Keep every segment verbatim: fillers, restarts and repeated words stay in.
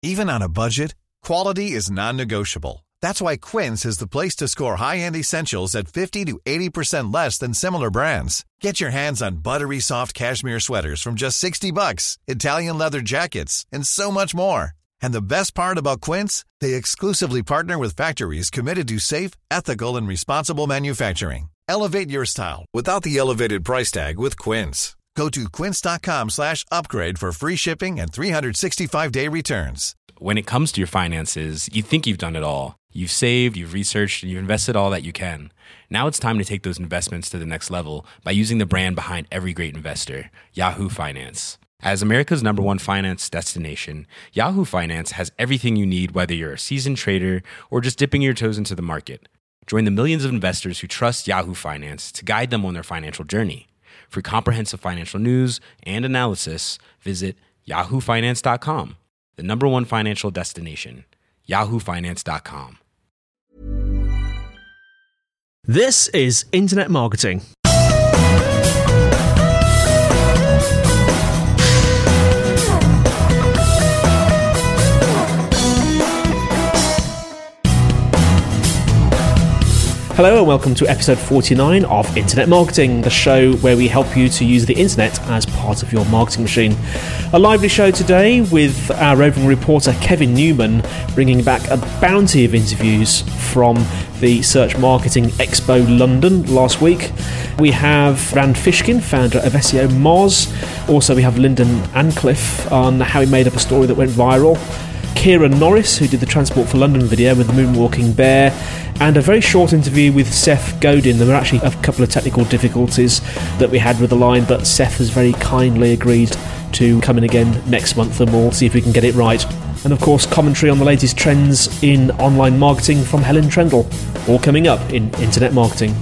Even on a budget, quality is non-negotiable. That's why Quince is the place to score high-end essentials at fifty to eighty percent less than similar brands. Get your hands on buttery soft cashmere sweaters from just sixty bucks, Italian leather jackets, and so much more. And the best part about Quince, they exclusively partner with factories committed to safe, ethical, and responsible manufacturing. Elevate your style without the elevated price tag with Quince. Go to quince.com slash upgrade for free shipping and three sixty-five day returns. When it comes to your finances, you think you've done it all. You've saved, you've researched, and you've invested all that you can. Now it's time to take those investments to the next level by using the brand behind every great investor, Yahoo Finance. As America's number one finance destination, Yahoo Finance has everything you need, whether you're a seasoned trader or just dipping your toes into the market. Join the millions of investors who trust Yahoo Finance to guide them on their financial journey. For comprehensive financial news and analysis, visit yahoo finance dot com, the number one financial destination, yahoo finance dot com. This is Internet Marketing. Hello and welcome to episode forty-nine of Internet Marketing, the show where we help you to use the internet as part of your marketing machine. A lively show today with our roving reporter Kevin Newman bringing back a bounty of interviews from the Search Marketing Expo London last week. We have Rand Fishkin, founder of S E O Moz. Also we have Lyndon Ancliffe on how he made up a story that went viral. Kieran Norris, who did the Transport for London video with the Moonwalking Bear, and a very short interview with Seth Godin. There were actually a couple of technical difficulties that we had with the line, but Seth has very kindly agreed to come in again next month and we'll see if we can get it right. And of course, commentary on the latest trends in online marketing from Helen Trendle, all coming up in Internet Marketing.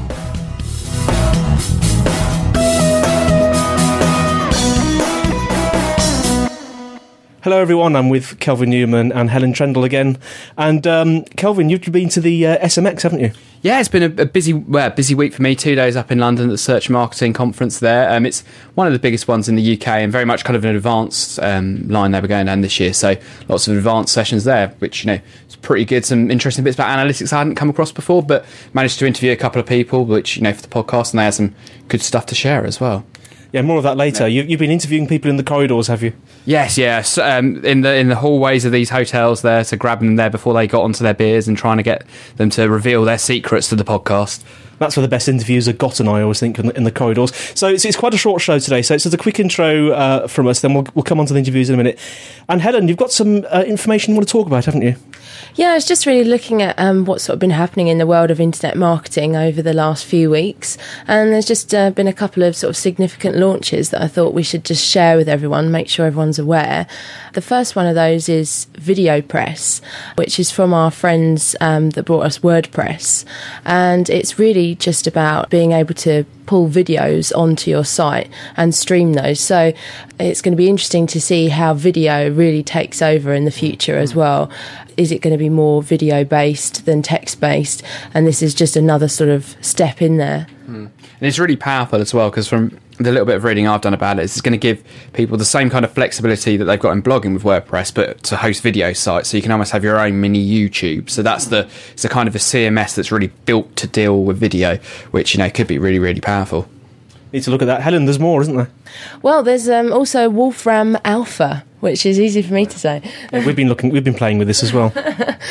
Hello everyone, I'm with Kelvin Newman and Helen Trendle again. And um, Kelvin, you've been to the uh, S M X, haven't you? Yeah, it's been a, a busy well, busy week for me. Two days up in London at the Search Marketing Conference there. Um, it's one of the biggest ones in the U K and very much kind of an advanced um, line they were going down this year. So lots of advanced sessions there, which, you know, it's pretty good. Some interesting bits about analytics I hadn't come across before, but managed to interview a couple of people, which, you know, for the podcast, and they had some good stuff to share as well. Yeah, more of that later. You, you've been interviewing people in the corridors, have you? Yes, yes. Um, in the in the hallways of these hotels there, so grabbing them there before they got onto their beers and trying to get them to reveal their secrets to the podcast. That's where the best interviews are gotten, I always think, in the, in the corridors. So it's, it's quite a short show today. So it's just a quick intro uh, from us, then we'll, we'll come on to the interviews in a minute. And Helen, you've got some uh, information you want to talk about, haven't you? Yeah, I was just really looking at um, what's sort of been happening in the world of internet marketing over the last few weeks. And there's just uh, been a couple of sort of significant launches that I thought we should just share with everyone, make sure everyone's aware. The first one of those is VideoPress, which is from our friends um, that brought us WordPress. And it's really just about being able to pull videos onto your site and stream those. So it's going to be interesting to see how video really takes over in the future as well. Is it going to be more video based than text based? And this is just another sort of step in there. Mm. And it's really powerful as well, because from the little bit of reading I've done about it, it's going to give people the same kind of flexibility that they've got in blogging with WordPress, but to host video sites. So you can almost have your own mini YouTube. So that's the it's a kind of a C M S that's really built to deal with video, which, you know, could be really, really powerful. Need to look at that. Helen, there's more, isn't there? Well, there's um, also Wolfram Alpha, which is easy for me to say. Yeah, we've been looking, we've been playing with this as well.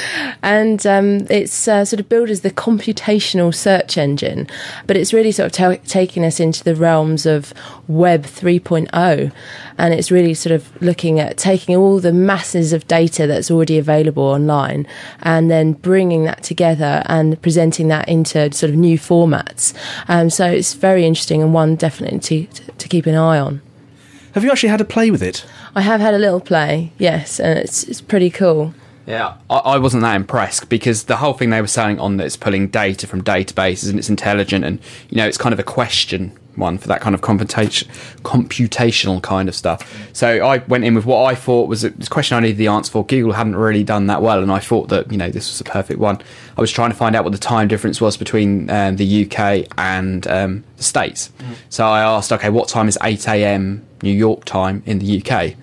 And um, it's uh, sort of billed as the computational search engine, but it's really sort of t- taking us into the realms of Web three point oh, and it's really sort of looking at taking all the masses of data that's already available online and then bringing that together and presenting that into sort of new formats. Um, so it's very interesting and one definitely to, to keep an eye on. Have you actually had a play with it? I have had a little play, yes, and it's it's pretty cool. Yeah, I, I wasn't that impressed because the whole thing they were selling on that it's pulling data from databases and it's intelligent and, you know, it's kind of a question one for that kind of computation, computational kind of stuff. So I went in with what I thought was a question I needed the answer for. Google hadn't really done that well, and I thought that, you know, this was a perfect one. I was trying to find out what the time difference was between um, the U K and um, the States. Mm. So I asked, okay, what time is eight a.m. New York time in the U K?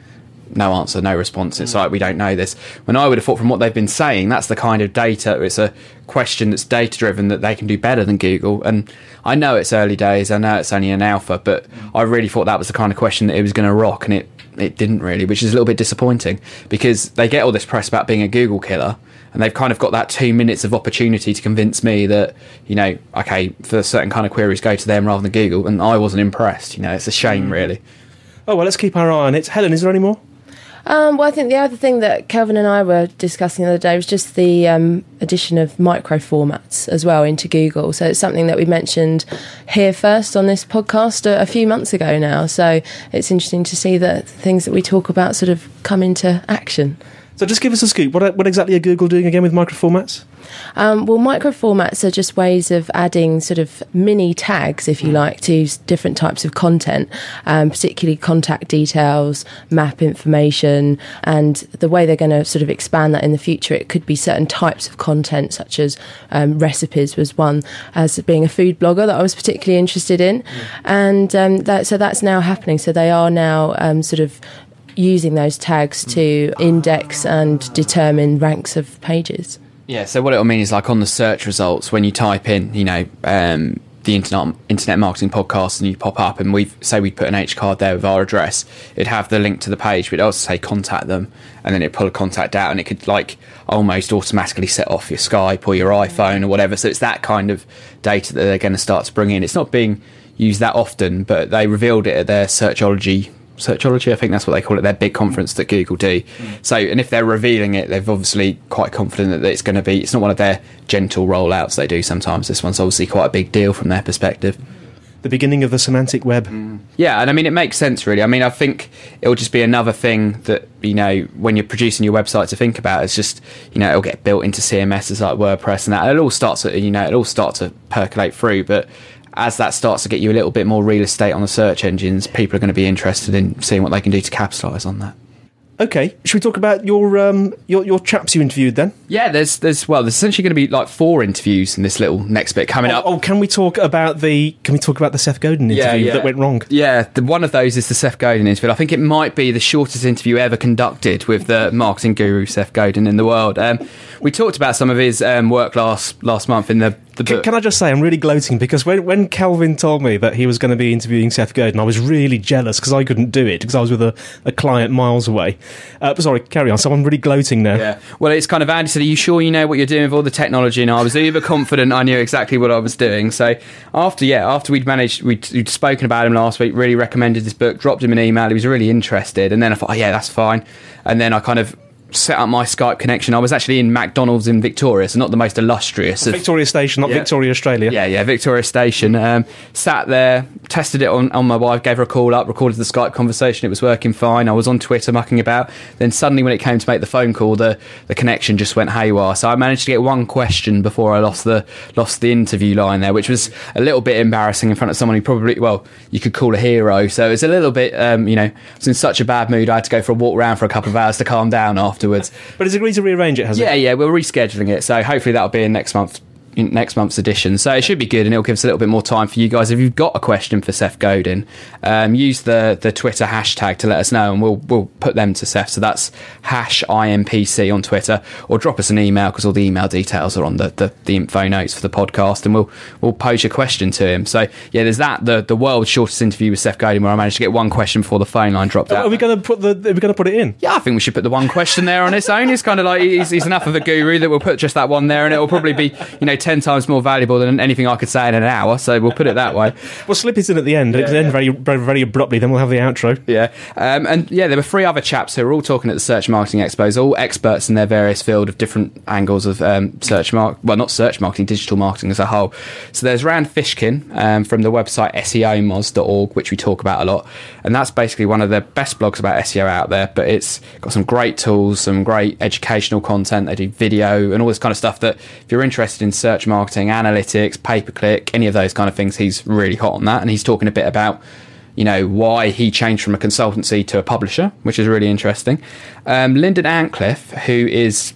no answer, no response. It's like, we don't know this. When I would have thought from what they've been saying, that's the kind of data, it's a question that's data driven, that they can do better than Google. And I know it's early days, I know it's only an alpha, but I really thought that was the kind of question that it was going to rock, and it, it didn't really, which is a little bit disappointing, because they get all this press about being a Google killer, and they've kind of got that two minutes of opportunity to convince me that, you know, okay, for certain kind of queries, go to them rather than Google, and I wasn't impressed. You know, it's a shame, really. Oh, well, let's keep our eye on it. Helen, is there any more? Um, well, I think the other thing that Kelvin and I were discussing the other day was just the um, addition of micro formats as well into Google. So it's something that we mentioned here first on this podcast a, a few months ago now. So it's interesting to see that things that we talk about sort of come into action. So just give us a scoop. What, what exactly are Google doing again with micro formats? Um, well, micro formats are just ways of adding sort of mini tags, if you like, to s- different types of content, um, particularly contact details, map information, and the way they're going to sort of expand that in the future, it could be certain types of content, such as um, recipes was one, as being a food blogger that I was particularly interested in. Mm. And um, that, so that's now happening. So they are now um, sort of using those tags to index and determine ranks of pages. Yeah, so what it'll mean is, like, on the search results, when you type in, you know, um, the internet internet marketing podcast, and you pop up, and we say we put an H card there with our address, it'd have the link to the page, but it'd also say contact them, and then it'd pull a contact out, and it could, like, almost automatically set off your Skype or your iPhone or whatever. So it's that kind of data that they're going to start to bring in. It's not being used that often, but they revealed it at their Searchology Searchology, I think that's what they call it, their big conference that Google do. Mm. So, and if they're revealing it, they're obviously quite confident that it's going to be, it's not one of their gentle rollouts they do sometimes. This one's obviously quite a big deal from their perspective. The beginning of the semantic web. Mm. Yeah, and I mean, it makes sense, really. I mean, I think it'll just be another thing that, you know, when you're producing your website to think about. It's just, you know, it'll get built into C M Ss like WordPress and that. It'll all start to, you know, it'll all start to percolate through, but as that starts to get you a little bit more real estate on the search engines, people are going to be interested in seeing what they can do to capitalise on that. Okay, should we talk about your um your your chaps you interviewed then? Yeah, there's there's well, there's essentially going to be like four interviews in this little next bit coming oh, up. Oh, can we talk about the can we talk about the Seth Godin interview yeah, yeah. that went wrong? Yeah, the, one of those is the Seth Godin interview. I think it might be the shortest interview ever conducted with the marketing guru Seth Godin in the world. Um, we talked about some of his um, work last last month in the. the can, can I just say I'm really gloating because when when Kelvin told me that he was going to be interviewing Seth Godin, I was really jealous because I couldn't do it because I was with a, a client miles away. Uh, sorry. Carry on. So I'm really gloating now. Yeah. Well, it's kind of Andy said, are you sure you know what you're doing with all the technology? And I was uber confident I knew exactly what I was doing. So after, yeah, after we'd managed, we'd, we'd spoken about him last week, really recommended this book, dropped him an email. He was really interested. And then I thought, oh, yeah, that's fine. And then I kind of set up my Skype connection. I was actually in McDonald's in Victoria, so not the most illustrious. Of, Victoria Station, not yeah. Victoria, Australia. Yeah, yeah, Victoria Station. Um, sat there, tested it on, on my wife, gave her a call up, recorded the Skype conversation. It was working fine. I was on Twitter mucking about. Then suddenly when it came to make the phone call, the, the connection just went haywire. So I managed to get one question before I lost the lost the interview line there, which was a little bit embarrassing in front of someone who probably, well, you could call a hero. So it's a little bit, um, you know, I was in such a bad mood. I had to go for a walk around for a couple of hours to calm down afterwards. But it's agreed to rearrange it, has yeah, it? Yeah, yeah, we're rescheduling it, so hopefully that'll be in next month. In next month's edition, so it should be good, and it'll give us a little bit more time for you guys. If you've got a question for Seth Godin, um, use the the Twitter hashtag to let us know, and we'll we'll put them to Seth. So that's hash I M P C on Twitter, or drop us an email because all the email details are on the, the, the info notes for the podcast, and we'll we'll pose your question to him. So yeah, there's that the the world's shortest interview with Seth Godin, where I managed to get one question before the phone line dropped out. Are we going to put the? Are we going to put it in? Yeah, I think we should put the one question there on its own. It's kind of like he's, he's enough of a guru that we'll put just that one there, and it will probably be, you know, ten times more valuable than anything I could say in an hour, so we'll put it that way. We'll slip it in at the end. Yeah, It'll end yeah. very, very, very abruptly. Then we'll have the outro. Yeah, um, and yeah, there were three other chaps who were all talking at the Search Marketing Expos, all experts in their various field of different angles of um, search mark. Well, not search marketing, digital marketing as a whole. So there's Rand Fishkin um, from the website S E O moz dot org, which we talk about a lot, and that's basically one of the best blogs about S E O out there. But it's got some great tools, some great educational content. They do video and all this kind of stuff that if you're interested in search marketing, analytics, pay-per-click, any of those kind of things, he's really hot on that. And he's talking a bit about, you know, why he changed from a consultancy to a publisher, which is really interesting. Um, Lyndon Antcliffe, who is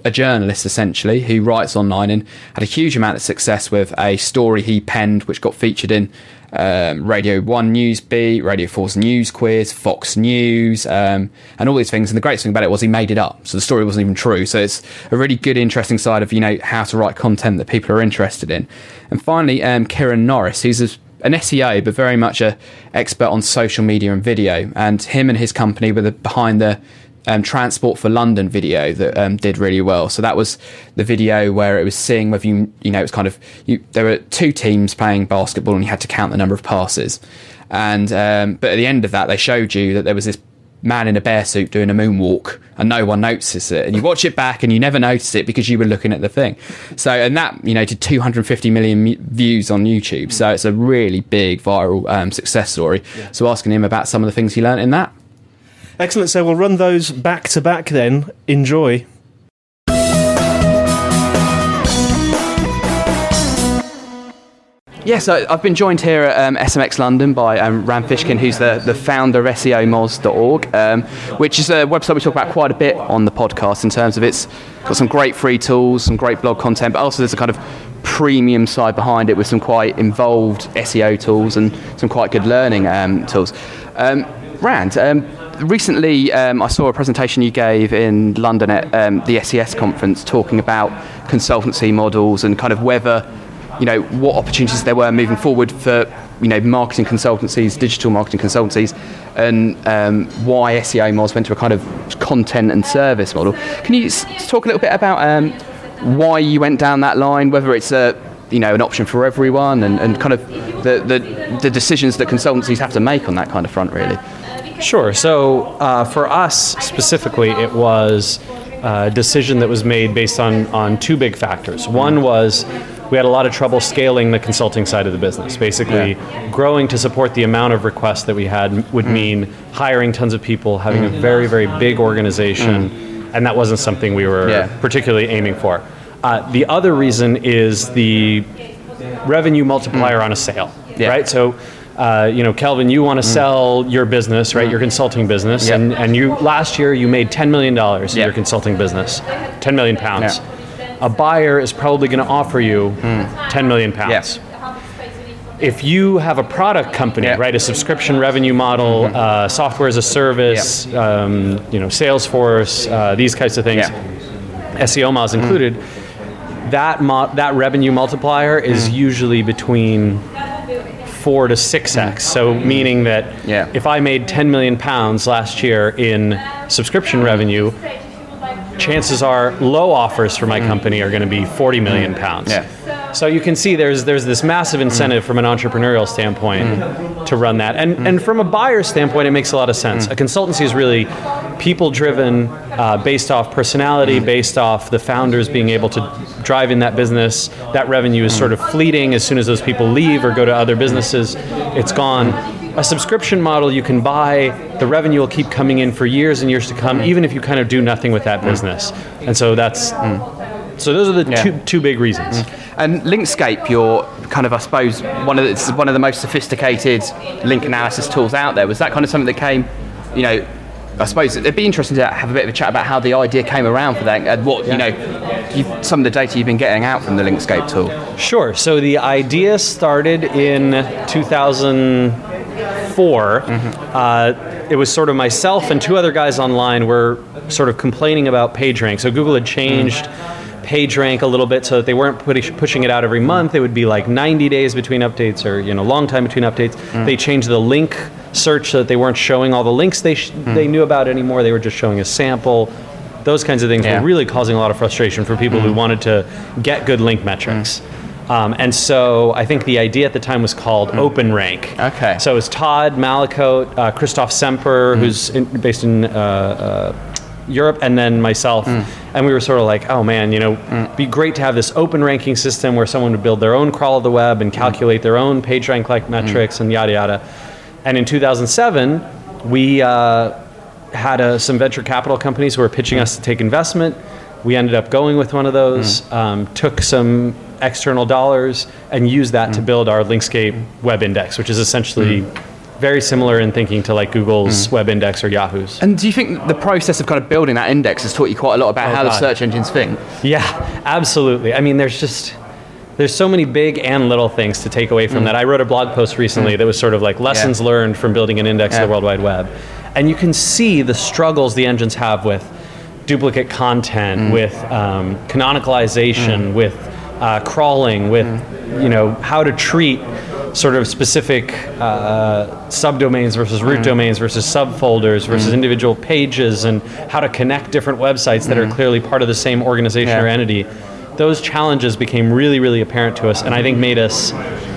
a journalist essentially who writes online and had a huge amount of success with a story he penned, which got featured in um, Radio One Newsbeat, Radio Four's News Quiz, Fox News, um, and all these things. And the greatest thing about it was he made it up, so the story wasn't even true. So it's a really good, interesting side of, you know, how to write content that people are interested in. And finally, um, Kieran Norris, who's a an S E O, but very much a expert on social media and video. And him and his company were the, behind the um, Transport for London video that um, did really well. So that was the video where it was seeing whether you, you know, it's kind of, you, there were two teams playing basketball and you had to count the number of passes. And, um, but at the end of that, they showed you that there was this man in a bear suit doing a moonwalk and no one notices it, and you watch it back and you never notice it because you were looking at the thing. So, and that, you know, did two hundred fifty million mu- views on YouTube, so it's a really big viral um, success story. Yeah. So asking him about some of the things he learned in that. Excellent. So we'll run those back to back then. Enjoy. Yeah, so I've been joined here at um, S M X London by um, Ran Fishkin, who's the, the founder of S E O moz dot org, um, which is a website we talk about quite a bit on the podcast in terms of it's got some great free tools, some great blog content, but also there's a kind of premium side behind it with some quite involved S E O tools and some quite good learning um, tools. Um, Rand, um, recently um, I saw a presentation you gave in London at um, the S E S conference talking about consultancy models and kind of whether, you know, what opportunities there were moving forward for, you know, marketing consultancies, digital marketing consultancies, and um, why S E O moz went to a kind of content and service model. Can you s- talk a little bit about um, why you went down that line, whether it's a, you know, an option for everyone, and, and kind of the, the the decisions that consultancies have to make on that kind of front, really? Sure. So uh, for us specifically, it was a decision that was made based on, on two big factors. One was we had a lot of trouble scaling the consulting side of the business. Basically, yeah. growing to support the amount of requests that we had would mm. mean hiring tons of people, having mm. a very, very big organization, mm. and that wasn't something we were yeah. particularly aiming for. Uh, the other reason is the revenue multiplier mm. on a sale, yeah. right? So, uh, you know, Kelvin, you want to mm. sell your business, right? Mm. Your consulting business, yep. and, and you last year you made ten million dollars in yep. your consulting business, ten million pounds. Yep. A buyer is probably going to offer you mm. ten million pounds. Yes. If you have a product company, yeah. right, a subscription revenue model, mm-hmm. uh, software as a service, yeah. um, you know, Salesforce, uh, these kinds of things, yeah. S E O moz included, mm. that mo- that revenue multiplier is mm. usually between four to six x. Mm. So meaning that yeah. if I made ten million pounds last year in subscription revenue, chances are low offers for my mm. company are going to be forty million pounds. Yeah. So you can see there's there's this massive incentive mm. from an entrepreneurial standpoint mm. to run that. And mm. and from a buyer standpoint, it makes a lot of sense. Mm. A consultancy is really people driven, uh, based off personality, mm. based off the founders being able to drive in that business. That revenue is mm. sort of fleeting. As soon as those people leave or go to other businesses, it's gone. A subscription model, you can buy, the revenue will keep coming in for years and years to come, mm. even if you kind of do nothing with that business. And so that's, mm. so those are the yeah. two two big reasons. Mm. And Linkscape, you're kind of, I suppose, one of the, it's one of the most sophisticated link analysis tools out there. Was that kind of something that came, you know, I suppose it'd be interesting to have a bit of a chat about how the idea came around for that, and what, yeah. you know, you've, some of the data you've been getting out from the Linkscape tool. Sure. So the idea started in two thousand four. Mm-hmm. Uh, it was sort of myself and two other guys online were sort of complaining about PageRank. So Google had changed mm. PageRank a little bit so that they weren't putting, pushing it out every month. It would be like ninety days between updates, or, you know, long time between updates. Mm. They changed the link search so that they weren't showing all the links they sh- mm. they knew about anymore. They were just showing a sample. Those kinds of things yeah. were really causing a lot of frustration for people mm. who wanted to get good link metrics. Mm. Um, and so I think the idea at the time was called mm. OpenRank. Okay. So it was Todd Mallicoat, uh, Christoph Semper, mm. who's in, based in uh, uh, Europe, and then myself. Mm. And we were sort of like, oh man, you know, mm. it'd be great to have this open ranking system where someone would build their own crawl of the web and calculate mm. their own PageRank-like metrics mm. and yada yada. And in two thousand seven, we uh, had uh, some venture capital companies who were pitching mm. us to take investment. We ended up going with one of those, mm. um, took some external dollars, and used that mm. to build our Linkscape web index, which is essentially mm. very similar in thinking to like Google's web index or Yahoo's. And do you think the process of kind of building that index has taught you quite a lot about Oh, how the God. search engines think? Yeah, absolutely. I mean, there's just there's so many big and little things to take away from that. I wrote a blog post recently that was sort of like lessons Yeah. learned from building an index Yeah. of the World Wide Web, and you can see the struggles the engines have with duplicate content, with um, canonicalization, with uh, crawling, with you know how to treat sort of specific uh, subdomains versus root domains versus subfolders versus individual pages, and how to connect different websites that are clearly part of the same organization Yeah. or entity. Those challenges became really, really apparent to us, and I think made us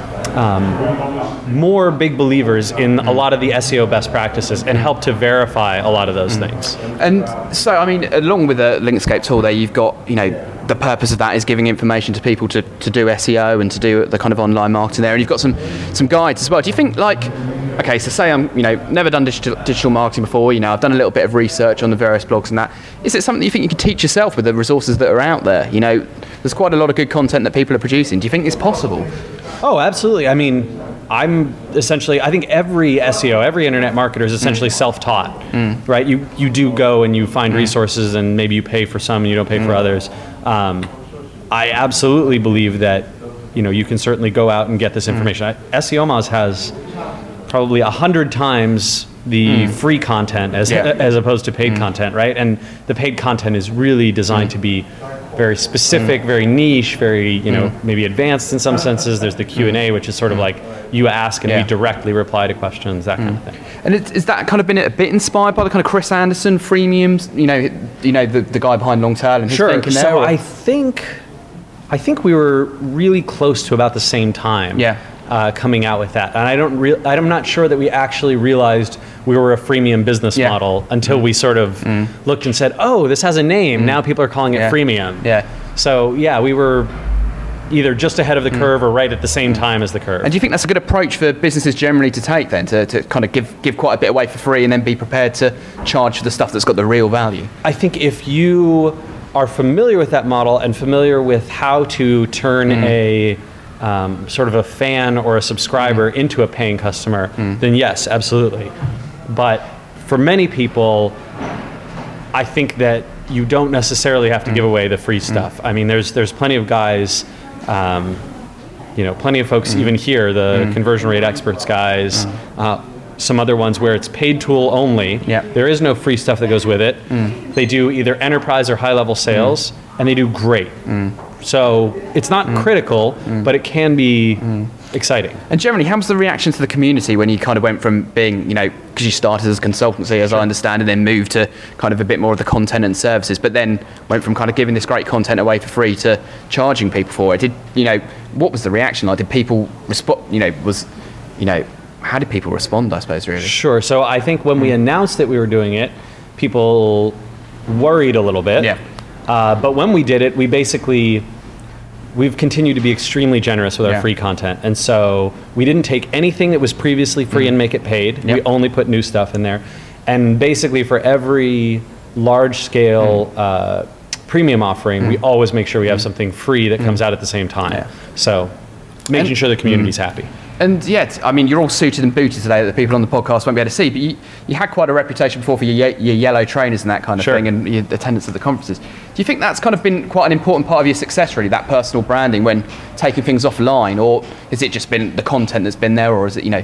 um, more big believers in a lot of the S E O best practices and helped to verify a lot of those things. And so, I mean, along with the Linkscape tool there, you've got, you know, the purpose of that is giving information to people to, to do S E O and to do the kind of online marketing there. And you've got some, some guides as well. Do you think, like, okay, so say I'm, you know, never done digital, digital marketing before, you know, I've done a little bit of research on the various blogs and that. Is it something you think you could teach yourself with the resources that are out there? You know, there's quite a lot of good content that people are producing. Do you think it's possible? Oh, absolutely. I mean, I'm essentially, I think every S E O, every internet marketer is essentially mm. self-taught, mm. right? You you do go and you find mm. resources, and maybe you pay for some and you don't pay mm. for others. Um, I absolutely believe that, you know, you can certainly go out and get this information. Mm. I, SEOmoz has probably a hundred times the mm. free content as yeah. as opposed to paid mm. content, right? And the paid content is really designed mm. to be very specific, mm. very niche, very, you know, mm. maybe advanced in some senses. There's the Q and A, which is sort of like you ask and yeah. we directly reply to questions, that mm. kind of thing. And it, is that kind of been a bit inspired by the kind of Chris Anderson freemiums, you know, you know the, the guy behind Longtail and his sure. thinking there? So or? I think, I think we were really close to about the same time. Yeah. Uh, coming out with that, and I don't. Re- I'm not sure that we actually realized we were a freemium business yeah. model until mm. we sort of mm. looked and said, "Oh, this has a name." Mm. Now people are calling it yeah. freemium. Yeah. So yeah, we were either just ahead of the mm. curve or right at the same time as the curve. And do you think that's a good approach for businesses generally to take then, to, to kind of give give quite a bit away for free and then be prepared to charge for the stuff that's got the real value? I think if you are familiar with that model and familiar with how to turn mm. a Um, sort of a fan or a subscriber mm. into a paying customer, mm. then yes, absolutely. But for many people, I think that you don't necessarily have to mm. give away the free stuff. Mm. I mean, there's there's plenty of guys, um, you know, plenty of folks mm. even here, the mm. conversion rate experts guys, mm. uh, some other ones where it's paid tool only. Yeah. There is no free stuff that goes with it. Mm. They do either enterprise or high level sales, mm. and they do great. Mm. So it's not mm. critical, mm. but it can be mm. exciting. And generally, how was the reaction to the community when you kind of went from being, you know, because you started as a consultancy, as sure. I understand, and then moved to kind of a bit more of the content and services, but then went from kind of giving this great content away for free to charging people for it? Did, you know, what was the reaction like? Did people respond, you know, was, you know, how did people respond, I suppose, really? Sure. So I think when mm. we announced that we were doing it, people worried a little bit. Yeah. Uh, but when we did it, we basically, we've continued to be extremely generous with our yeah. free content. And so we didn't take anything that was previously free mm. and make it paid. Yep. We only put new stuff in there. And basically for every large scale mm. uh, premium offering, mm. we always make sure we have mm. something free that mm. comes out at the same time. Yeah. So making and, sure the community's mm. happy. And yet, I mean, you're all suited and booted today that the people on the podcast won't be able to see, but you, you had quite a reputation before for your, ye- your yellow trainers and that kind of sure. thing, and your attendance at the conferences. Do you think that's kind of been quite an important part of your success, really, that personal branding when taking things offline, or has it just been the content that's been there, or is it, you know,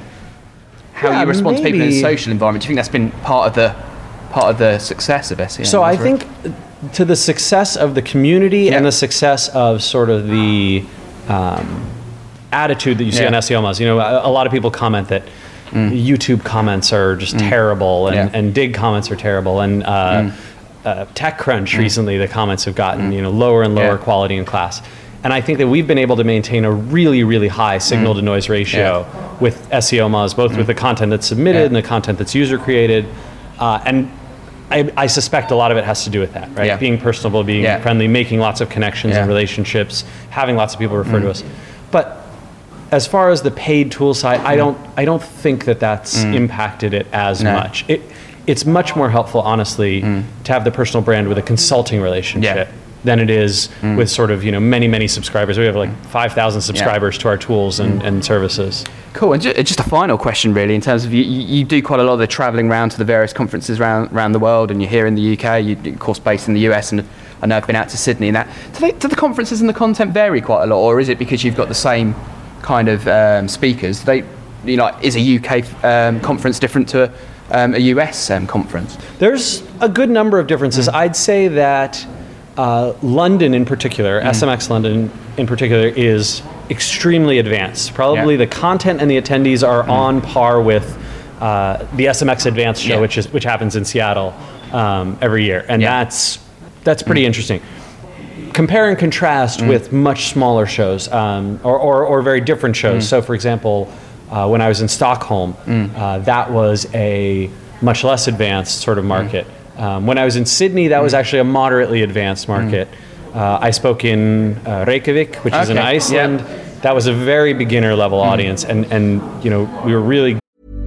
how yeah, you respond maybe. to people in a social environment? Do you think that's been part of the part of the success of S E O? So I think to the success of the community yeah. and the success of sort of the um, attitude that you see yeah. on SEOmoz. You know, a, a lot of people comment that mm. YouTube comments are just mm. terrible, and, yeah. and Dig comments are terrible, and uh, mm. uh, TechCrunch mm. recently the comments have gotten mm. you know lower and lower yeah. quality in class. And I think that we've been able to maintain a really, really high signal to noise ratio yeah. with SEOmoz, both mm. with the content that's submitted yeah. and the content that's user created, uh, and I, I suspect a lot of it has to do with that, right? Yeah. Being personable, being yeah. friendly, making lots of connections yeah. and relationships, having lots of people refer mm. to us. But as far as the paid tool side, mm. I don't I don't think that that's mm. impacted it as no. much. It it's much more helpful, honestly, mm. to have the personal brand with a consulting relationship yeah. than it is mm. with sort of you know many many subscribers. We have like five thousand subscribers yeah. to our tools and, mm. and services. Cool. And ju- just a final question, really, in terms of you, you you do quite a lot of the travelling around to the various conferences around around the world, and you're here in the U K. You, of course, based in the U S, and I know I've been out to Sydney. And that do, they, do the conferences and the content vary quite a lot, or is it because you've got the same kind of um, speakers? Do they, you know, is a U K um, conference different to um, a U S um, conference? There's a good number of differences. Mm. I'd say that uh, London, in particular, mm. S M X London in particular, is extremely advanced. Probably yeah. the content and the attendees are mm. on par with uh, the S M X Advanced show, yeah. which is which happens in Seattle um, every year, and yeah. that's that's pretty mm. interesting. Compare and contrast mm. with much smaller shows um, or, or or very different shows. Mm. So, for example, uh, when I was in Stockholm, mm. uh, that was a much less advanced sort of market. Mm. Um, when I was in Sydney, that mm. was actually a moderately advanced market. Mm. Uh, I spoke in uh, Reykjavik, which is okay. in Iceland. Yep. That was a very beginner level mm. audience, and, and you know we were really.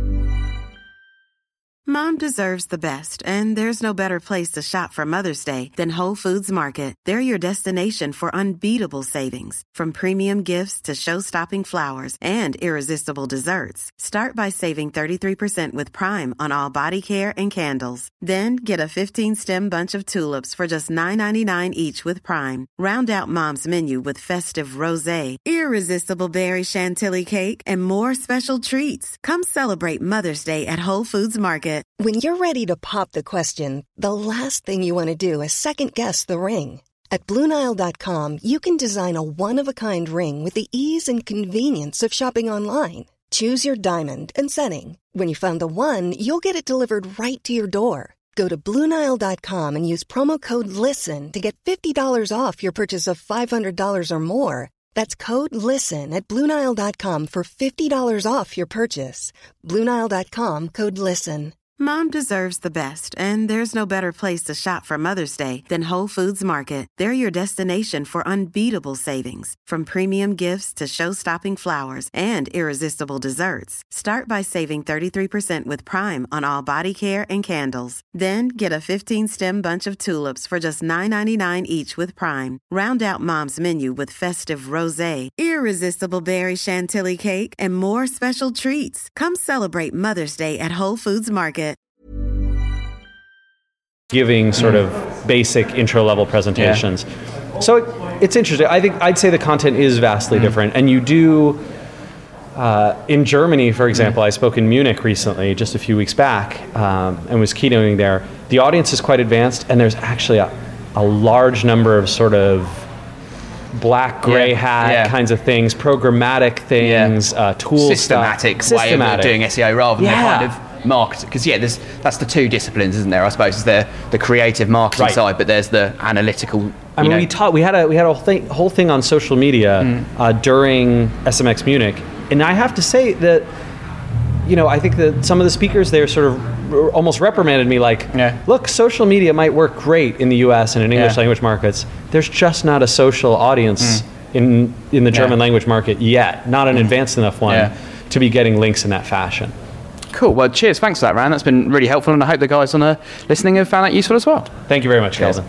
Mom deserves the best, and there's no better place to shop for Mother's Day than Whole Foods Market. They're your destination for unbeatable savings, from premium gifts to show-stopping flowers and irresistible desserts. Start by saving thirty-three percent with Prime on all body care and candles. Then get a fifteen-stem bunch of tulips for just nine ninety-nine each with Prime. Round out Mom's menu with festive rosé, irresistible berry chantilly cake, and more special treats. Come celebrate Mother's Day at Whole Foods Market. When you're ready to pop the question, the last thing you want to do is second-guess the ring. At Blue Nile dot com, you can design a one-of-a-kind ring with the ease and convenience of shopping online. Choose your diamond and setting. When you find the one, you'll get it delivered right to your door. Go to Blue Nile dot com and use promo code LISTEN to get fifty dollars off your purchase of five hundred dollars or more. That's code LISTEN at Blue Nile dot com for fifty dollars off your purchase. Blue Nile dot com, code LISTEN. Mom deserves the best, and there's no better place to shop for Mother's Day than Whole Foods Market. They're your destination for unbeatable savings, from premium gifts to show-stopping flowers and irresistible desserts. Start by saving thirty-three percent with Prime on all body care and candles. Then get a fifteen-stem bunch of tulips for just nine ninety-nine each with Prime. Round out Mom's menu with festive rosé, irresistible berry chantilly cake, and more special treats. Come celebrate Mother's Day at Whole Foods Market. Giving sort of basic intro level presentations. Yeah. So it, it's interesting. I think I'd say the content is vastly mm. different. And you do, uh, in Germany, for example, mm. I spoke in Munich recently, just a few weeks back, um, and was keynoting there. The audience is quite advanced, and there's actually a, a large number of sort of black, gray yeah. hat yeah. kinds of things, programmatic things, yeah. uh, tool Systematic stuff. way Systematic. of doing S E O rather than yeah. the kind of market, because yeah, there's that's the two disciplines, isn't there? I suppose is the the creative marketing right. side, but there's the analytical. I mean, know. we taught we had a we had a whole thing whole thing on social media mm. uh, during S M X Munich, and I have to say that you know I think that some of the speakers there sort of almost reprimanded me, like, yeah. look, social media might work great in the U S and in English yeah. language markets. There's just not a social audience mm. in in the German yeah. language market yet, not an mm. advanced enough one yeah. to be getting links in that fashion. Cool. Well, cheers. Thanks for that, Ryan. That's been really helpful, and I hope the guys on the listening have found that useful as well. Thank you very much, Calvin.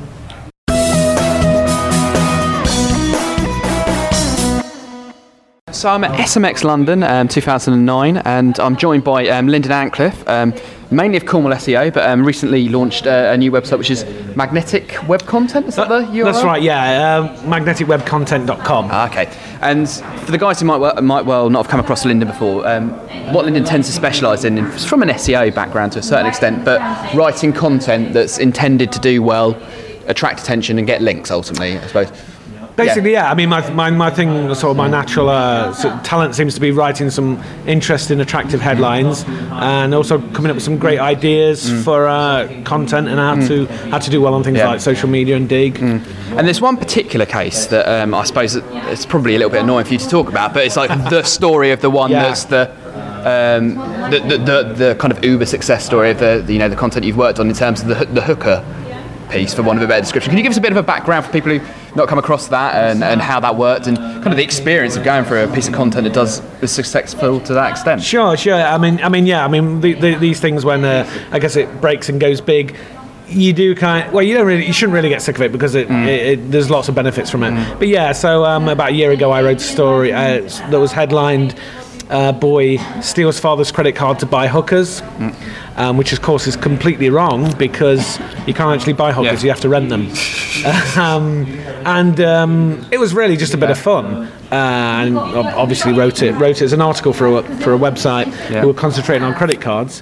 So I'm at S M X London um, two thousand nine, and I'm joined by um, Lyndon Antcliffe, um, mainly of Cornwall S E O, but um, recently launched uh, a new website which is Magnetic Web Content. Is that, that the U R L? That's right, yeah, um, magnetic web content dot com. Ah, okay. And for the guys who might well, might well not have come across Lyndon before, um, what Lyndon tends to specialise in is from an S E O background to a certain extent, but writing content that's intended to do well, attract attention and get links ultimately, I suppose. Basically, yeah. I mean, my my, my thing, sort of my natural uh, sort of talent seems to be writing some interesting, attractive headlines, and also coming up with some great ideas mm. for uh, content and how mm. to how to do well on things yeah. like social media and Dig. Mm. And there's one particular case that um, I suppose it's probably a little bit annoying for you to talk about, but it's like the story of the one yeah. that's the. Um, the, the, the the kind of uber success story of the, the you know the content you've worked on in terms of the the hooker piece, for want of a better description. Can you give us a bit of a background for people who've not come across that, and, and how that worked, and kind of the experience of going for a piece of content that does is successful to that extent? Sure, sure. I mean, I mean, yeah. I mean, the, the, these things when uh, I guess it breaks and goes big, you do kind of, well, you don't really, you shouldn't really get sick of it because it, mm. it, it there's lots of benefits from it. Mm. But yeah, so um, about a year ago, I wrote a story uh, that was headlined uh, boy steals father's credit card to buy hookers, mm. um, which of course is completely wrong because you can't actually buy hookers, yeah. you have to rent them. um, and um, it was really just a bit of fun. Uh, and obviously wrote it wrote it as an article for a, for a website yeah. who were concentrating on credit cards.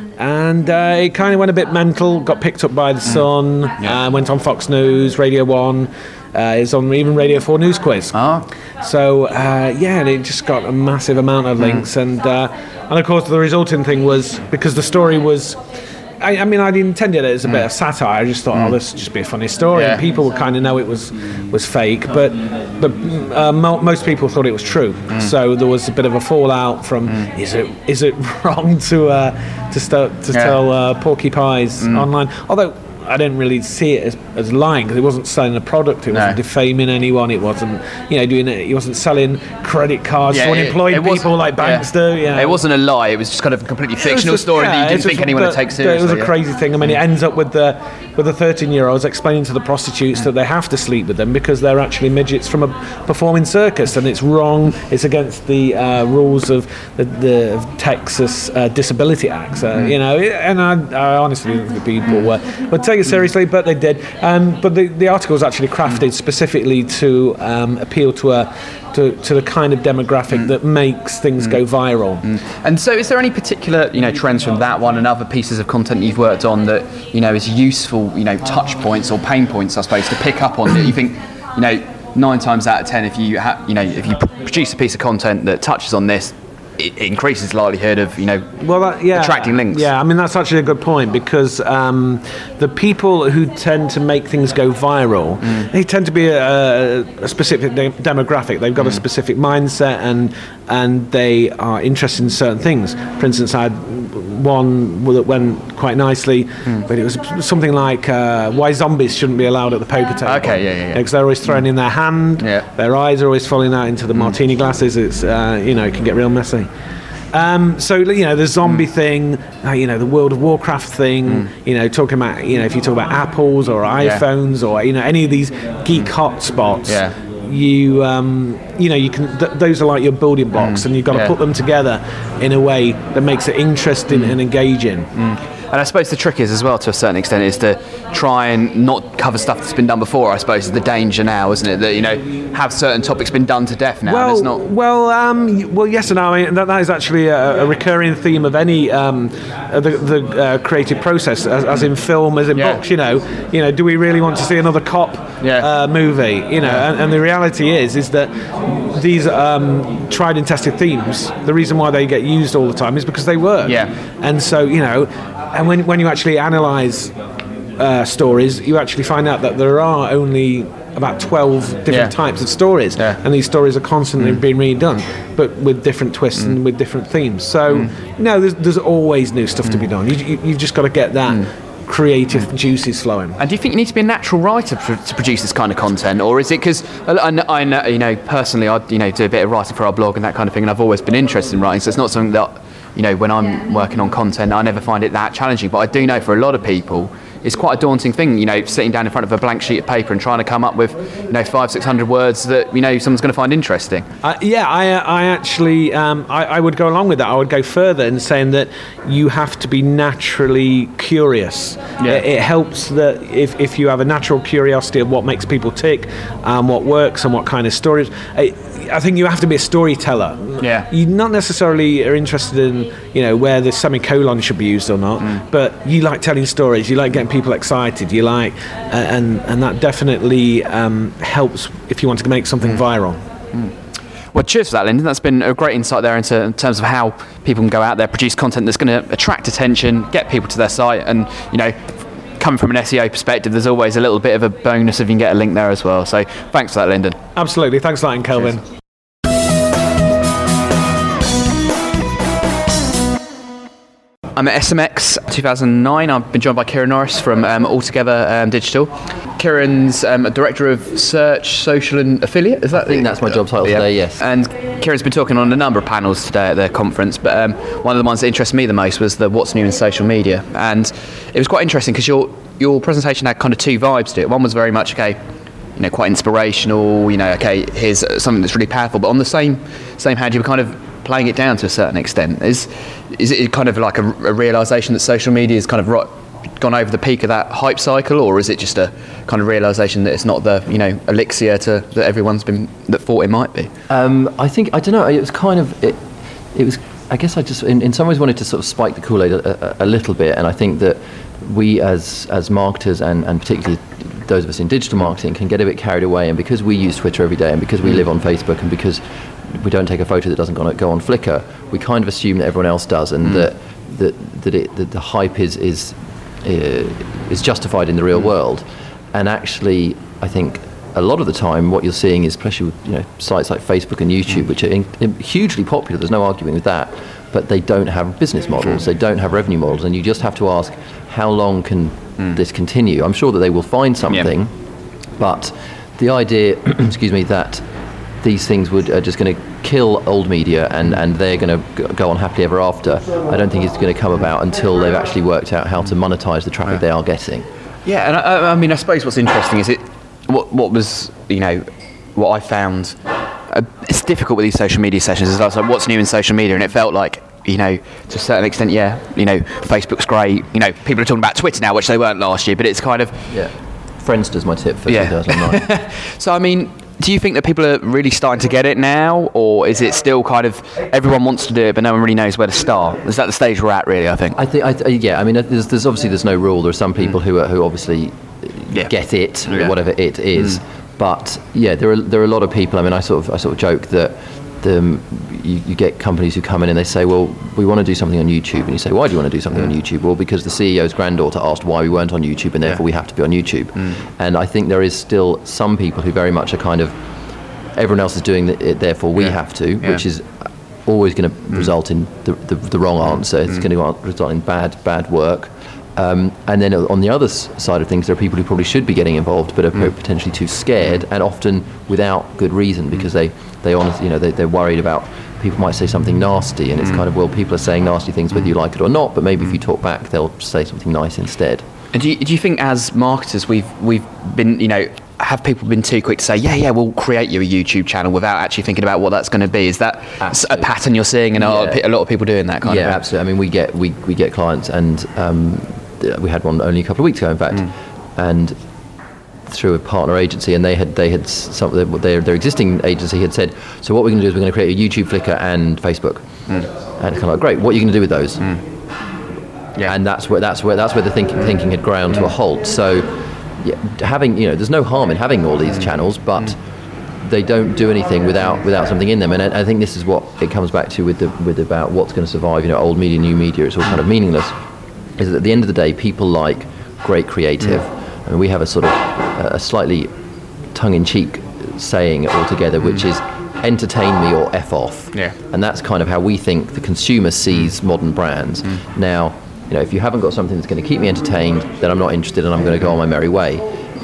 And uh, it kind of went a bit mental, got picked up by The Sun, mm. yeah. uh, went on Fox News, Radio one, uh, is on even Radio four News Quiz. Oh. So, uh, yeah, and it just got a massive amount of links. Mm. And, uh, and, of course, the resulting thing was, because the story was... I, I mean, I intended it as a mm. bit of satire. I just thought, mm. oh, this will just be a funny story. Yeah. And people would kind of know it was was fake, but but uh, mo- most people thought it was true. Mm. So there was a bit of a fallout from mm. is it is it wrong to uh, to start to yeah. tell uh, porky pies mm. online? Although I didn't really see it as, as lying, because it wasn't selling a product, it no. wasn't defaming anyone, it wasn't, you know, doing it, he wasn't selling credit cards yeah, to unemployed it, it people like banks yeah. do. Yeah. It wasn't a lie, it was just kind of a completely fictional just, yeah, story that you didn't think anyone the, would take seriously. It was a yeah. crazy thing. I mean, it ends up with the with the thirteen-year-olds explaining to the prostitutes that they have to sleep with them because they're actually midgets from a performing circus, and it's wrong, it's against the uh, rules of the, the Texas uh, Disability Acts, uh, mm. you know, and I, I honestly think the people were, would take it seriously, but they did. Um, but the, the article was actually crafted specifically to um, appeal to a to, to the kind of demographic mm. that makes things mm. go viral. Mm. And so is there any particular, you know, trends from that one and other pieces of content you've worked on that, you know, is useful, you know, touch points or pain points, I suppose, to pick up on that you think, you know, nine times out of ten, if you ha- you know, if you produce a piece of content that touches on this, it increases the likelihood of, you know, well, that, yeah, attracting links. Yeah, I mean, that's actually a good point, because um, the people who tend to make things go viral, mm. they tend to be a, a specific de- demographic. They've got mm. a specific mindset, and and they are interested in certain things. For instance, I had one that went quite nicely, mm. but it was something like uh, why zombies shouldn't be allowed at the poker table. Okay, yeah, yeah, yeah. Because they're always throwing in their hand, yeah. their eyes are always falling out into the mm. martini glasses. It's uh, you know, it can get real messy. Um, so, you know, the zombie mm. thing, uh, you know, the World of Warcraft thing, mm. you know, talking about, you know, if you talk about apples or iPhones yeah. or, you know, any of these geek hotspots, yeah. you, um, you know, you can, th- those are like your building blocks, mm. and you've got to yeah. put them together in a way that makes it interesting mm. and engaging. Mm. And I suppose the trick is, as well, to a certain extent, is to try and not cover stuff that's been done before. I suppose is the danger now, isn't it? That, you know, have certain topics been done to death now? Well, and it's not. Well, um, well, yes and no. I mean, that, that is actually a, a recurring theme of any um, uh, the, the uh, creative process, as, as in film, as in yeah. books. You know, you know, do we really want to see another cop yeah. uh, movie? You know, yeah. and, and the reality is, is that these um, tried and tested themes, the reason why they get used all the time is because they work. Yeah. And so, you know, and when when you actually analyse uh, stories, you actually find out that there are only about twelve different yeah. types of stories, yeah. and these stories are constantly mm. being redone, but with different twists mm. and with different themes. So, mm. no, there's, there's always new stuff mm. to be done. You, you, you've just got to get that mm. creative mm. juices flowing. And do you think you need to be a natural writer pr- to produce this kind of content, or is it because I, I know, you know, personally, I you know do a bit of writing for our blog and that kind of thing, and I've always been interested in writing, so it's not something that, you know, when I'm working on content, I never find it that challenging. But I do know for a lot of people, it's quite a daunting thing, you know, sitting down in front of a blank sheet of paper and trying to come up with, you know, five, six hundred words that, you know, someone's going to find interesting. Uh, yeah, I, I actually, um, I, I would go along with that. I would go further in saying that you have to be naturally curious. Yeah. It, it helps that if, if you have a natural curiosity of what makes people tick, um, what works and what kind of stories. I, I think you have to be a storyteller. Yeah. You not necessarily are interested in, you know, where the semicolon should be used or not, mm. but you like telling stories, you like getting people excited, you like, uh, and and that definitely um, helps if you want to make something mm. viral. Mm. Well, cheers for that, Lyndon. That's been a great insight there into in terms of how people can go out there, produce content that's going to attract attention, get people to their site, and, you know, coming from an S E O perspective, there's always a little bit of a bonus if you can get a link there as well. So thanks for that, Lyndon. Absolutely. Thanks a lot, Kelvin. Cheers. I'm at S M X two thousand nine. I've been joined by Kieran Norris from um, Altogether um, Digital. Kieran's um, a Director of Search, Social and Affiliate, is that? I think that's my job title yeah. today, yes. And Kieran's been talking on a number of panels today at the conference, but um, one of the ones that interested me the most was the What's New in Social Media. And it was quite interesting because your your presentation had kind of two vibes to it. One was very much, okay, you know, quite inspirational, you know, okay, here's something that's really powerful, but on the same same hand, you were kind of playing it down to a certain extent? Is is it kind of like a, a realisation that social media is kind of right, gone over the peak of that hype cycle, or is it just a kind of realisation that it's not the, you know, elixir to that everyone's been that thought it might be? Um, I think I don't know. It was kind of it. It was. I guess I just, in, in some ways, wanted to sort of spike the Kool-Aid a, a, a little bit, and I think that we, as as marketers, and, and particularly those of us in digital marketing, can get a bit carried away. And because we use Twitter every day, and because we live on Facebook, and because we don't take a photo that doesn't go on, go on Flickr, we kind of assume that everyone else does, and mm. that that that, it, that the hype is is uh, is justified in the real mm. world. And actually, I think a lot of the time, what you're seeing is, especially with, you know, sites like Facebook and YouTube, which are in, in hugely popular. There's no arguing with that, but they don't have business models. They don't have revenue models, and you just have to ask, how long can mm. this continue? I'm sure that they will find something, yeah. but the idea, excuse me, that these things would are just going to kill old media and, and they're going to go on happily ever after, I don't think it's going to come about until they've actually worked out how to monetize the traffic yeah. they are getting. Yeah, and I, I mean, I suppose what's interesting is it. What what was, you know, what I found, uh, it's difficult with these social media sessions, is like, what's new in social media, and it felt like, you know, to a certain extent, yeah, you know, Facebook's great, you know, people are talking about Twitter now, which they weren't last year, but it's kind of... Yeah, Friendster's my tip for yeah. two thousand nine. So, I mean, do you think that people are really starting to get it now, or is it still kind of, everyone wants to do it, but no one really knows where to start? Is that the stage we're at, really, I think? I think, I th- yeah, I mean, there's, there's obviously, there's no rule. There are some people mm. who are, who obviously... Yeah. get it, yeah. whatever it is. Mm. But yeah, there are there are a lot of people. I mean, I sort of I sort of joke that the you, you get companies who come in and they say, well, we want to do something on YouTube, and you say, why do you want to do something mm. on YouTube? Well, because the C E O's granddaughter asked why we weren't on YouTube, and therefore yeah. we have to be on YouTube. Mm. And I think there is still some people who very much are kind of, everyone else is doing it, therefore we yeah. have to, yeah. which is always going to mm. result in the, the the wrong answer. It's mm. going to result in bad bad work. Um, and then on the other side of things, there are people who probably should be getting involved, but are mm. potentially too scared, and often without good reason, because they, they honestly, you know, they, they're worried about people might say something nasty, and it's mm. kind of, well, people are saying nasty things whether you like it or not, but maybe mm. if you talk back, they'll say something nice instead. And do you, do you think, as marketers, we've we've been, you know, have people been too quick to say, yeah, yeah, we'll create you a YouTube channel without actually thinking about what that's going to be? Is that absolutely. a pattern you're seeing, and yeah. a lot of people doing that kind yeah, of? Yeah, absolutely. I mean, we get we we get clients, and um, we had one only a couple of weeks ago, in fact, mm. and through a partner agency, and they had they had some their their existing agency had said, so what we're going to do is we're going to create a YouTube, Flickr, and Facebook, mm. and it's kind of like, great, what are you going to do with those? Mm. Yeah, and that's where that's where that's where the thinking thinking had ground to a halt. So, yeah, having you know, there's no harm in having all these channels, but mm. they don't do anything without without something in them. And I, I think this is what it comes back to with the with about what's going to survive. You know, old media, new media, it's all kind of meaningless. Is that at the end of the day, people like great creative. Mm. I mean, we have a sort of uh, a slightly tongue-in-cheek saying altogether, mm. which is entertain me or F off. Yeah. And that's kind of how we think the consumer sees mm. modern brands. Mm. Now, you know, if you haven't got something that's going to keep me entertained, then I'm not interested and I'm going to go on my merry way.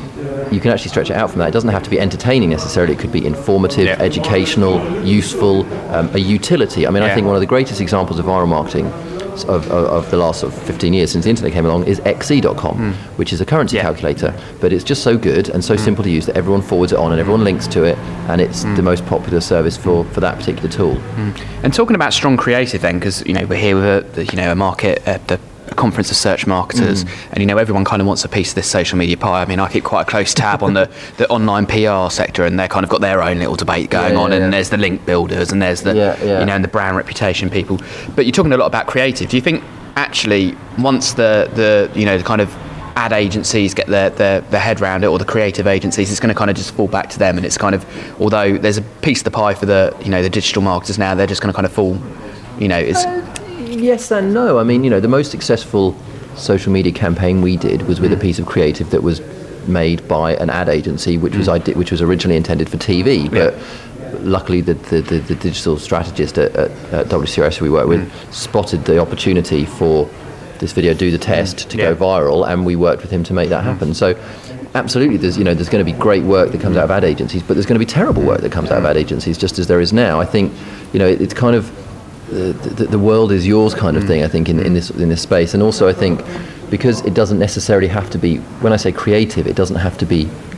You can actually stretch it out from that. It doesn't have to be entertaining necessarily. It could be informative, yeah. educational, useful, um, a utility. I mean, yeah. I think one of the greatest examples of viral marketing Of, of, of the last sort of fifteen years since the internet came along is X E dot com, mm. which is a currency yeah. calculator, but it's just so good and so mm. simple to use that everyone forwards it on and everyone links to it, and it's mm. the most popular service for, for that particular tool. Mm. And talking about strong creative then, because you know we're here with a, you know a market at the a conference of search marketers, mm. and you know everyone kind of wants a piece of this social media pie. I mean, I keep quite a close tab on the, the online P R sector, and they're kind of got their own little debate going yeah, on, yeah, and yeah. there's the link builders, and there's the yeah, yeah. you know and the brand reputation people. But you're talking a lot about creative. Do you think actually once the the you know the kind of ad agencies get their, their their head around it, or the creative agencies, it's going to kind of just fall back to them, and it's kind of, although there's a piece of the pie for the you know the digital marketers now, they're just going to kind of fall, you know it's uh, yes and no. I mean, you know, the most successful social media campaign we did was with mm. a piece of creative that was made by an ad agency, which mm. was ide- which was originally intended for T V, but yeah. luckily the, the, the, the digital strategist at, at, at W C R S who we work with mm. spotted the opportunity for this video, do the test, mm. to yeah. go viral, and we worked with him to make that happen. So absolutely, there's you know there's going to be great work that comes out of ad agencies, but there's going to be terrible work that comes out of ad agencies, just as there is now. I think you know it, it's kind of The, the, the world is yours kind of thing, I think, in, in this in this space. And also I think because it doesn't necessarily have to be, when I say creative, it doesn't have to be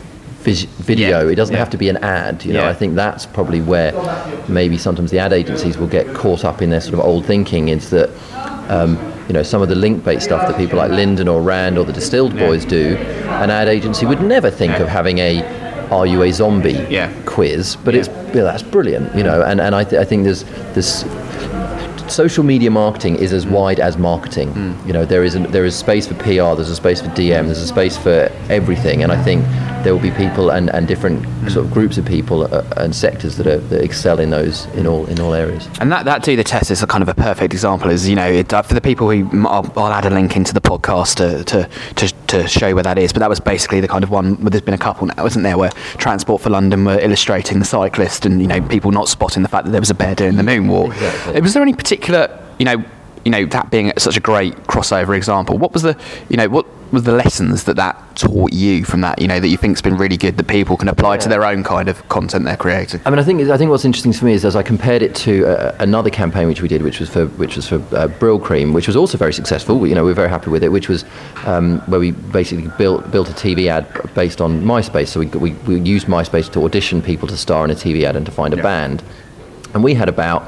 vis- video. Yeah. It doesn't Yeah. have to be an ad. You know, Yeah. I think that's probably where maybe sometimes the ad agencies will get caught up in their sort of old thinking. Is that um, you know, some of the link-based stuff that people like Linden or Rand or the Distilled Yeah. Boys do, an ad agency would never think of having a "Are you a zombie?" Yeah. quiz, but Yeah. it's yeah, that's brilliant. You know, and and I th- I think there's this. Social media marketing is as wide as marketing. Mm. You know, there is an, there is space for P R, there's a space for D M, there's a space for everything, and I think there will be people and, and different Mm. sort of groups of people uh, and sectors that, are, that excel in those in all in all areas. And that, that do the test is a kind of a perfect example. Is, you know, it, uh, for the people who I'll, I'll add a link into the podcast to, to to to show where that is. But that was basically the kind of one where there's been a couple now, isn't there, where Transport for London were illustrating the cyclist, and you know, people not spotting the fact that there was a bear doing the moonwalk. Exactly. Was there any particular, you know, you know, that being such a great crossover example, what was the, you know, what was the lessons that that taught you from that, you know, that you think's been really good that people can apply to their own kind of content they're creating? I mean, I think I think what's interesting for me is as I compared it to uh, another campaign which we did, which was for which was for uh, Brill Cream, which was also very successful. You know, we were very happy with it. Which was um, where we basically built built a T V ad based on MySpace. So we we, we used MySpace to audition people to star in a T V ad and to find a Yeah. band, and we had about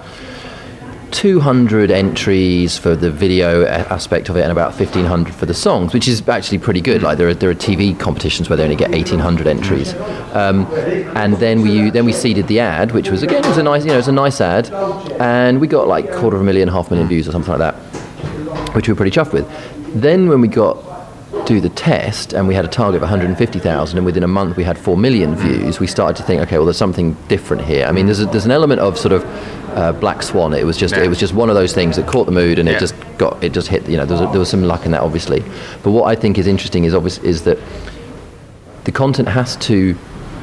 two hundred entries for the video aspect of it and about fifteen hundred for the songs, which is actually pretty good. Like there are there are T V competitions where they only get eighteen hundred entries, um, and then we then we seeded the ad, which was again it was a nice you know it was a nice ad, and we got like quarter of a million, half a million views or something like that, which we were pretty chuffed with. Then when we got do the test and we had a target of one hundred fifty thousand and within a month we had four million views, we started to think, okay, well there's something different here. I mean, there's a, there's an element of sort of uh, Black Swan. It was just Yeah. it was just one of those things that caught the mood and Yeah. it just got it just hit. You know, there was a, there was some luck in that, obviously. But what I think is interesting is obvious is that the content has to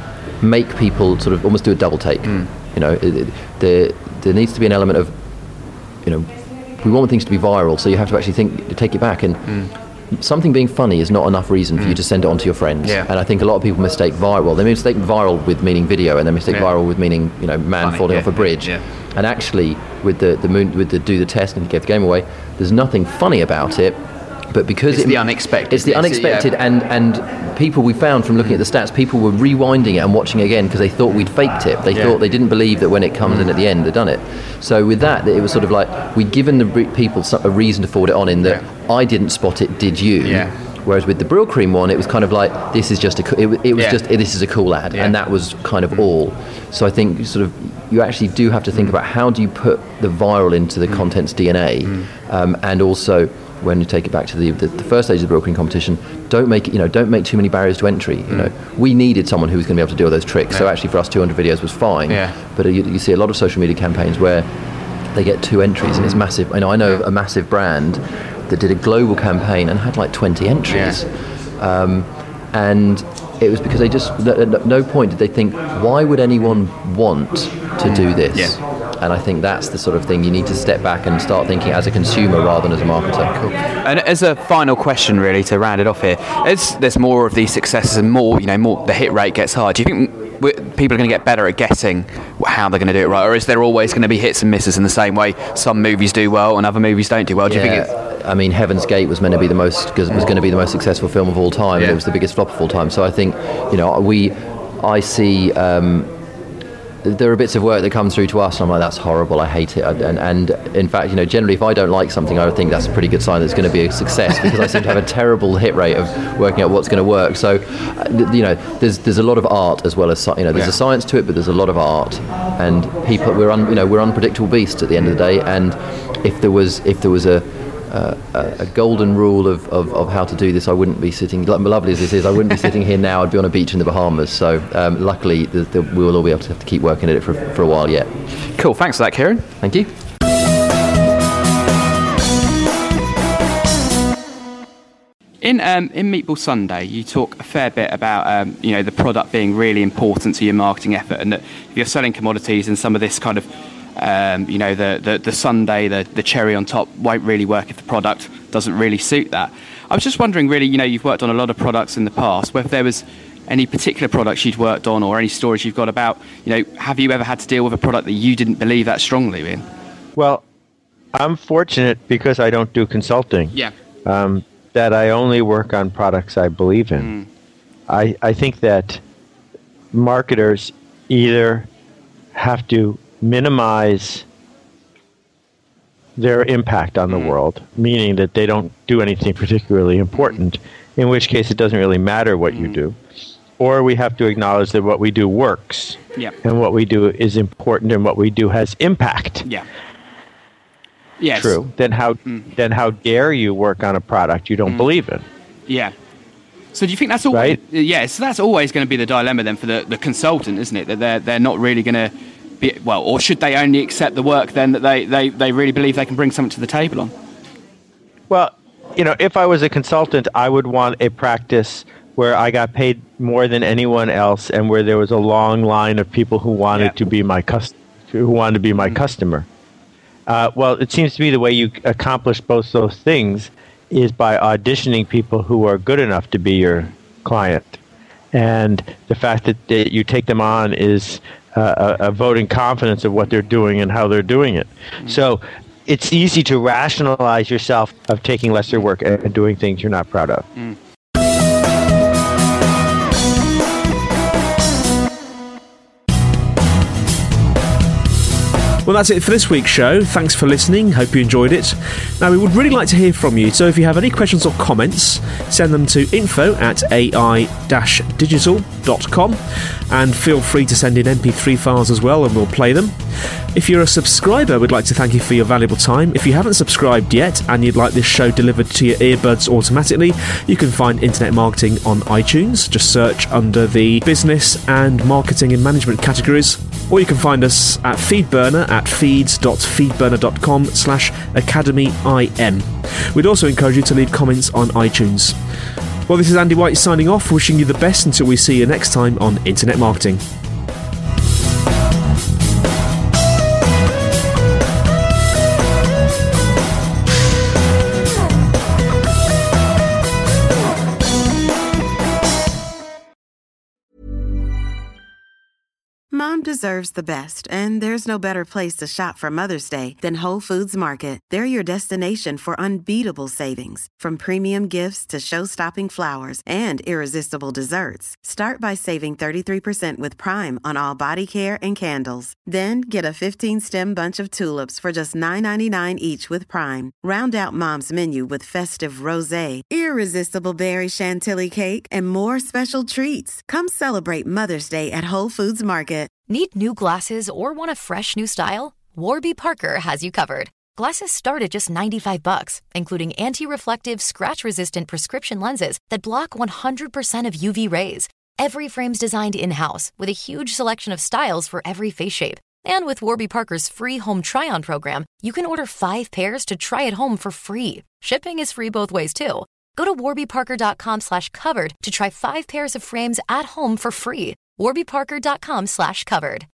make people sort of almost do a double take. Mm. You know, it, it, there there needs to be an element of, you know, we want things to be viral, so you have to actually think take it back and. Mm. Something being funny is not enough reason for you to send it on to your friends. Yeah. And I think a lot of people mistake viral. They mistake viral with meaning video, and they mistake Yeah. viral with meaning, you know, man Funny, falling yeah, off a bridge. yeah. And actually, with the the moon, with the do the test and give the game away, there's nothing funny about it. But because It's it, the unexpected. it's the It's- unexpected, yeah. and and people we found from looking at the stats, people were rewinding it and watching it again because they thought we'd faked it. They Yeah. thought they didn't believe that when it comes in at the end, they'd done it. So with that, it was sort of like we'd given the re- people some, a reason to forward it on. In that I didn't spot it, did you? Yeah. Whereas with the Brill Cream one, it was kind of like this is just a co- it, wa- it was Yeah. just this is a cool ad, Yeah. and that was kind of all. So I think sort of you actually do have to think about how do you put the viral into the content's D N A, um, and also when you take it back to the, the, the first stage of the Brill Cream competition, don't make it, you know don't make too many barriers to entry. You know, we needed someone who was going to be able to do all those tricks. So Yeah. actually, for us, two hundred videos was fine. Yeah. But you, you see a lot of social media campaigns where they get two entries and it's massive. I know I know of a massive brand that did a global campaign and had like twenty entries. Um, and it was because they just, at no point did they think, why would anyone want to do this? Yeah. And I think that's the sort of thing you need to step back and start thinking as a consumer rather than as a marketer. And as a final question, really, to round it off here, as there's more of these successes and more, you know, more the hit rate gets higher. Do you think we- people are going to get better at guessing how they're going to do it right, or is there always going to be hits and misses in the same way some movies do well and other movies don't do well? Do you think it's I mean, Heaven's Gate was meant to be the most was going to be the most successful film of all time, and Yeah. it was the biggest flop of all time. So I think, you know, we, I see. Um, there are bits of work that come through to us, and I'm like, that's horrible. I hate it. And, and in fact, you know, generally, if I don't like something, I would think that's a pretty good sign that it's going to be a success because I seem to have a terrible hit rate of working out what's going to work. So, uh, th- you know, there's there's a lot of art as well as sci- you know, there's Yeah. a science to it, but there's a lot of art, and people we're un, you know we're unpredictable beasts at the end of the day. And if there was if there was a Uh, a, a golden rule of, of, of how to do this, I wouldn't be sitting, lo- lovely as this is, I wouldn't be sitting here now, I'd be on a beach in the Bahamas. So um, luckily the, the, we will all be able to have to keep working at it for, for a while yet. cool? Thanks for that, Kieran. Thank you. In um, in Meatball Sunday, you talk a fair bit about um, you know the product being really important to your marketing effort, and that if you're selling commodities and some of this kind of um, you know the, the the sundae, the the cherry on top won't really work if the product doesn't really suit that. I was just wondering, really, you know, you've worked on a lot of products in the past, whether there was any particular products you'd worked on or any stories you've got about, you know, have you ever had to deal with a product that you didn't believe that strongly in? Well, I'm fortunate because I don't do consulting. Yeah. Um, that I only work on products I believe in. Mm. I, I think that marketers either have to minimize their impact on the Mm. world, meaning that they don't do anything particularly important, in which case it doesn't really matter what you do, or we have to acknowledge that what we do works, Yeah. and what we do is important, and what we do has impact. Yeah. Yes. True. Then how then how dare you work on a product you don't believe in? Yeah. So do you think that's always Right? Yeah, so that's always going to be the dilemma then for the, the consultant, isn't it? That they're they're not really going to be well, or should they only accept the work then that they, they, they really believe they can bring something to the table on? Well, you know, if I was a consultant, I would want a practice where I got paid more than anyone else, and where there was a long line of people who wanted Yeah. to be my cust- who wanted to be my customer. Uh, well, it seems to me the way you accomplish both those things is by auditioning people who are good enough to be your client, and the fact that they, you take them on is uh, a, a vote in confidence of what they're doing and how they're doing it. So it's easy to rationalize yourself of taking lesser work and, and doing things you're not proud of. Well, that's it for this week's show. Thanks for listening. Hope you enjoyed it. Now, we would really like to hear from you, so if you have any questions or comments, send them to info at a i dash digital dot com, and feel free to send in M P three files as well, and we'll play them. If you're a subscriber, we'd like to thank you for your valuable time. If you haven't subscribed yet and you'd like this show delivered to your earbuds automatically, you can find Internet Marketing on iTunes. Just search under the business and marketing and management categories. Or you can find us at FeedBurner at feeds dot feedburner dot com slash academy im. We'd also encourage you to leave comments on iTunes. Well, this is Andy White signing off, wishing you the best until we see you next time on Internet Marketing. Mom deserves the best, and there's no better place to shop for Mother's Day than Whole Foods Market. They're your destination for unbeatable savings, from premium gifts to show-stopping flowers and irresistible desserts. Start by saving thirty-three percent with Prime on all body care and candles. Then get a fifteen-stem bunch of tulips for just nine ninety-nine each with Prime. Round out Mom's menu with festive rosé, irresistible berry chantilly cake, and more special treats. Come celebrate Mother's Day at Whole Foods Market. Need new glasses or want a fresh new style? Warby Parker has you covered. Glasses start at just ninety-five bucks, including anti-reflective, scratch-resistant prescription lenses that block one hundred percent of U V rays. Every frame's designed in-house with a huge selection of styles for every face shape. And with Warby Parker's free home try-on program, you can order five pairs to try at home for free. Shipping is free both ways, too. Go to warby parker dot com slash covered to try five pairs of frames at home for free. warby parker dot com slash covered.